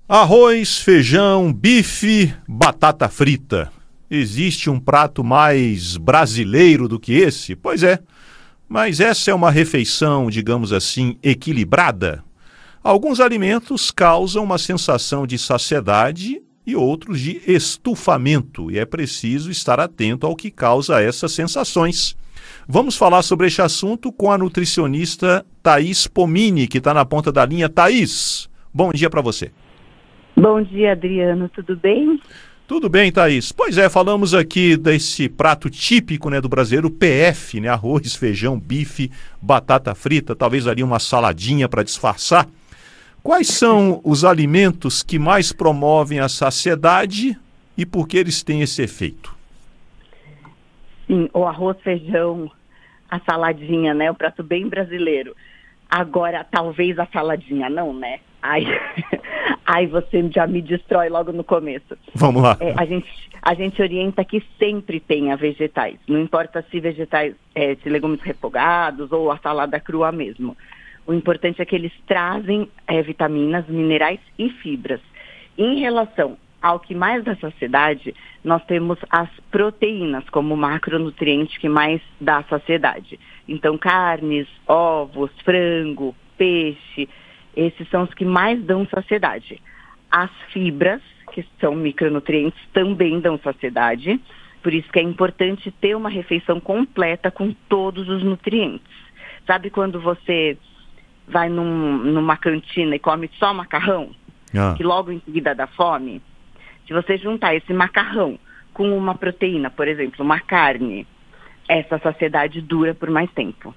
Arroz, feijão, bife, batata frita. Existe um prato mais brasileiro do que esse? Pois é, mas essa é uma refeição, digamos assim, equilibrada? Alguns alimentos causam uma sensação de saciedade e outros de estufamento, e é preciso estar atento ao que causa essas sensações. Vamos falar sobre este assunto com a nutricionista Thaís Pomini, que está na ponta da linha. Thaís, bom dia para você. Bom dia, Adriano, tudo bem? Tudo bem, Thaís. Pois é, falamos aqui desse prato típico, do brasileiro, PF, arroz, feijão, bife, batata frita, talvez ali uma saladinha para disfarçar. Quais são os alimentos que mais promovem a saciedade e por que eles têm esse efeito? Sim, o arroz, feijão, a saladinha, o prato bem brasileiro. Agora, talvez a saladinha não, Aí você já me destrói logo no começo. Vamos lá. A gente orienta que sempre tenha vegetais. Não importa se vegetais, se legumes refogados ou a salada crua mesmo. O importante é que eles trazem vitaminas, minerais e fibras. Em relação ao que mais dá saciedade, nós temos as proteínas como macronutriente que mais dá saciedade. Então, carnes, ovos, frango, peixe, esses são os que mais dão saciedade. As fibras, que são micronutrientes, também dão saciedade. Por isso que é importante ter uma refeição completa com todos os nutrientes. Sabe quando você vai numa cantina e come só macarrão? Que logo em seguida dá fome? Se você juntar esse macarrão com uma proteína, por exemplo, uma carne, essa saciedade dura por mais tempo.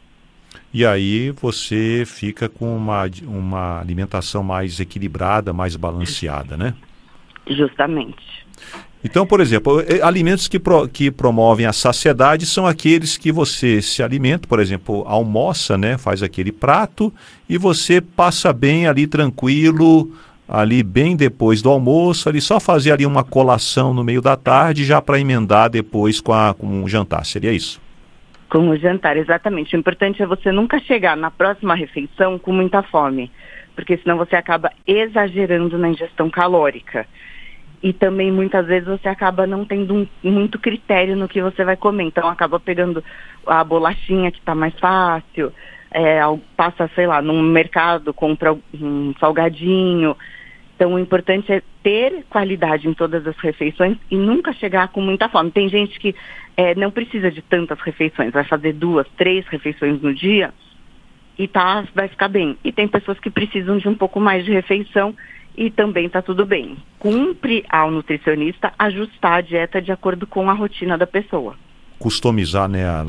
E aí você fica com uma alimentação mais equilibrada, mais balanceada, né? Justamente. Então, por exemplo, alimentos que promovem a saciedade são aqueles que você se alimenta, por exemplo, almoça, faz aquele prato e você passa bem ali tranquilo, ali bem depois do almoço, ali só fazer ali uma colação no meio da tarde já para emendar depois com um jantar, seria isso? Com o jantar, exatamente. O importante é você nunca chegar na próxima refeição com muita fome, porque senão você acaba exagerando na ingestão calórica. E também, muitas vezes, você acaba não tendo muito critério no que você vai comer. Então, acaba pegando a bolachinha que está mais fácil, passa, num mercado, compra um salgadinho. Então, o importante é ter qualidade em todas as refeições e nunca chegar com muita fome. Tem gente que não precisa de tantas refeições, vai fazer 2, 3 refeições no dia e vai ficar bem. E tem pessoas que precisam de um pouco mais de refeição e também está tudo bem. Cumpre ao nutricionista ajustar a dieta de acordo com a rotina da pessoa. Customizar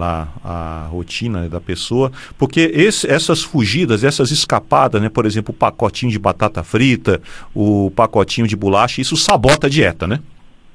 a rotina da pessoa, porque essas fugidas, essas escapadas, por exemplo, o pacotinho de batata frita, o pacotinho de bolacha, isso sabota a dieta, né?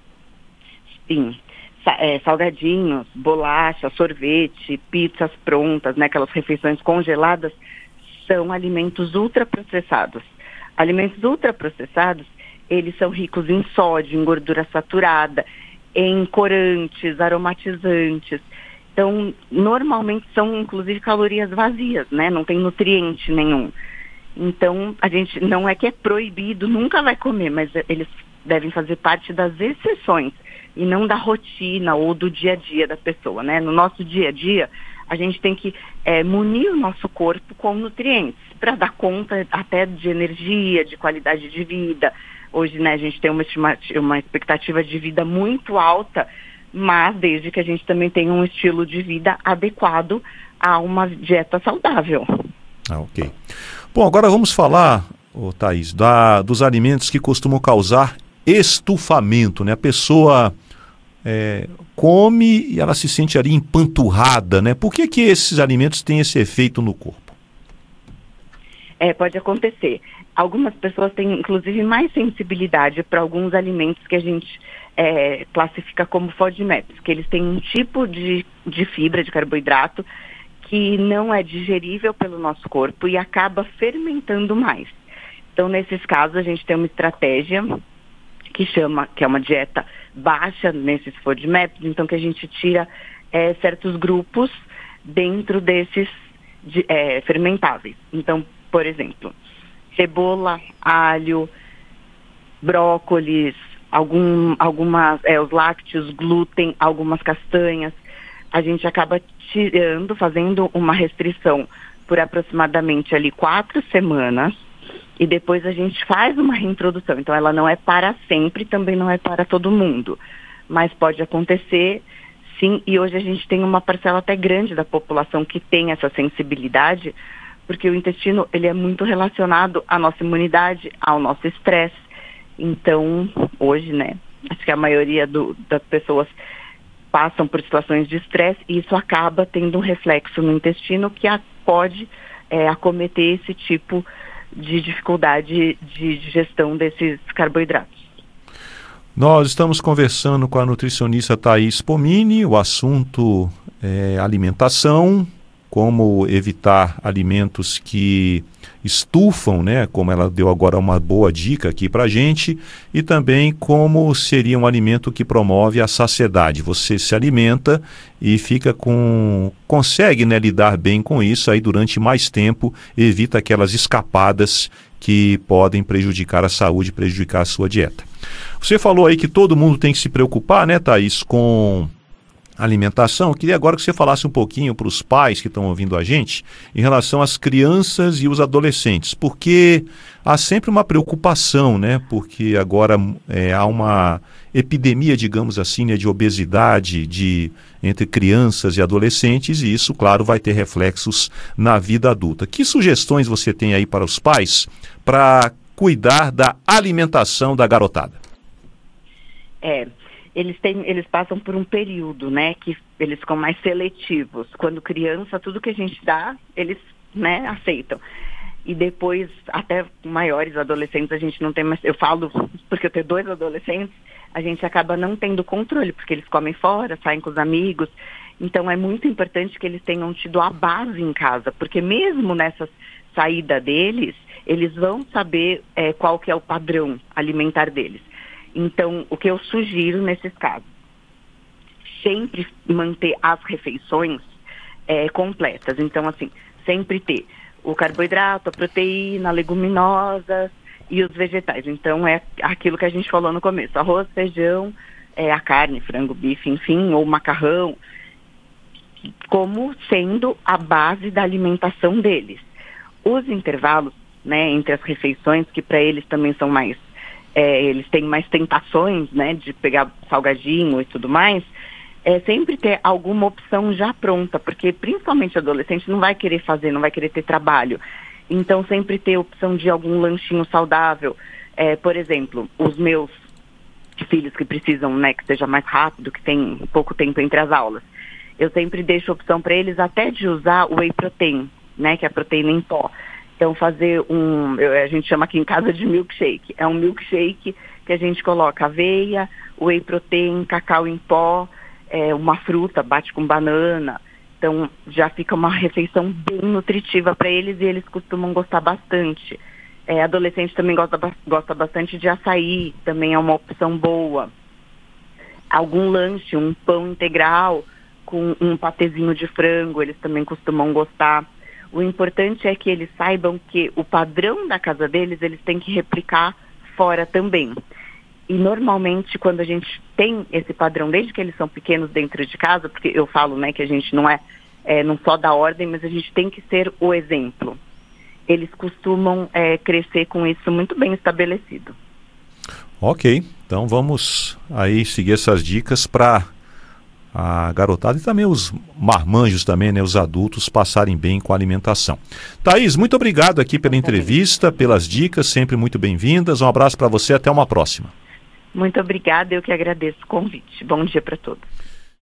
Sim. Salgadinhos, bolacha, sorvete, pizzas prontas, aquelas refeições congeladas, são alimentos ultraprocessados. Alimentos ultraprocessados, eles são ricos em sódio, em gordura saturada, em corantes, aromatizantes. Então, normalmente são, inclusive, calorias vazias, não tem nutriente nenhum. Então, a gente não é que é proibido, nunca vai comer, mas eles devem fazer parte das exceções e não da rotina ou do dia a dia da pessoa, No nosso dia a dia, a gente tem que munir o nosso corpo com nutrientes para dar conta até de energia, de qualidade de vida. Hoje, a gente tem uma expectativa de vida muito alta, mas desde que a gente também tenha um estilo de vida adequado a uma dieta saudável. Ok. Bom, agora vamos falar, Thaís, dos alimentos que costumam causar estufamento, A pessoa come e ela se sente ali empanturrada, Por que esses alimentos têm esse efeito no corpo? Pode acontecer. Algumas pessoas têm, inclusive, mais sensibilidade para alguns alimentos que a gente classifica como FODMAPs, que eles têm um tipo de fibra, de carboidrato, que não é digerível pelo nosso corpo e acaba fermentando mais. Então, nesses casos, a gente tem uma estratégia que é uma dieta baixa nesses FODMAPs, então que a gente tira certos grupos dentro desses fermentáveis. Então, por exemplo, cebola, alho, brócolis, os lácteos, glúten, algumas castanhas. A gente acaba tirando, fazendo uma restrição por aproximadamente ali 4 semanas, e depois a gente faz uma reintrodução. Então ela não é para sempre, também não é para todo mundo, mas pode acontecer sim, e hoje a gente tem uma parcela até grande da população que tem essa sensibilidade, porque o intestino ele é muito relacionado à nossa imunidade, ao nosso estresse. Então hoje, né, acho que a maioria das pessoas passam por situações de estresse e isso acaba tendo um reflexo no intestino que pode acometer esse tipo de dificuldade de digestão desses carboidratos. Nós estamos conversando com a nutricionista Thaís Pomini, o assunto é alimentação, como evitar alimentos que estufam, né? Como ela deu agora uma boa dica aqui para a gente, e também como seria um alimento que promove a saciedade. Você se alimenta e consegue, né, lidar bem com isso, aí durante mais tempo evita aquelas escapadas que podem prejudicar a saúde, prejudicar a sua dieta. Você falou aí que todo mundo tem que se preocupar, né, Thaís, com alimentação. Eu queria agora que você falasse um pouquinho para os pais que estão ouvindo a gente em relação às crianças e os adolescentes, porque há sempre uma preocupação, né? Porque agora há uma epidemia, digamos assim, né, de obesidade entre crianças e adolescentes, e isso, claro, vai ter reflexos na vida adulta. Que sugestões você tem aí para os pais para cuidar da alimentação da garotada? Eles passam por um período, né, que eles ficam mais seletivos. Quando criança, tudo que a gente dá, eles, né, aceitam. E depois, até maiores adolescentes, a gente não tem mais... Eu falo, porque eu tenho 2 adolescentes, a gente acaba não tendo controle, porque eles comem fora, saem com os amigos. Então, é muito importante que eles tenham tido a base em casa, porque mesmo nessa saída deles, eles vão saber qual que é o padrão alimentar deles. Então, o que eu sugiro nesses casos? Sempre manter as refeições completas. Então, assim, sempre ter o carboidrato, a proteína, leguminosas e os vegetais. Então, é aquilo que a gente falou no começo. Arroz, feijão, a carne, frango, bife, enfim, ou macarrão, como sendo a base da alimentação deles. Os intervalos, né, entre as refeições, que para eles também são mais... eles têm mais tentações, né, de pegar salgadinho e tudo mais, sempre ter alguma opção já pronta, porque principalmente adolescente não vai querer fazer, não vai querer ter trabalho. Então sempre ter opção de algum lanchinho saudável. Por exemplo, os meus filhos que precisam, né, que seja mais rápido, que tem pouco tempo entre as aulas, eu sempre deixo opção para eles até de usar o whey protein, né, que é a proteína em pó. Então fazer a gente chama aqui em casa de milkshake. É um milkshake que a gente coloca aveia, whey protein, cacau em pó, uma fruta, bate com banana. Então já fica uma refeição bem nutritiva para eles e eles costumam gostar bastante. Adolescente também gosta bastante de açaí, também é uma opção boa. Algum lanche, um pão integral com um patezinho de frango, eles também costumam gostar. O importante é que eles saibam que o padrão da casa deles, eles têm que replicar fora também. E normalmente, quando a gente tem esse padrão, desde que eles são pequenos dentro de casa, porque eu falo, né, que a gente não não só dá ordem, mas a gente tem que ser o exemplo. Eles costumam crescer com isso muito bem estabelecido. Ok, então vamos aí seguir essas dicas para a garotada e também os marmanjos também, né, os adultos passarem bem com a alimentação. Thaís, muito obrigado aqui pela entrevista, pelas dicas, sempre muito bem-vindas. Um abraço para você, até uma próxima. Muito obrigada, eu que agradeço o convite. Bom dia para todos.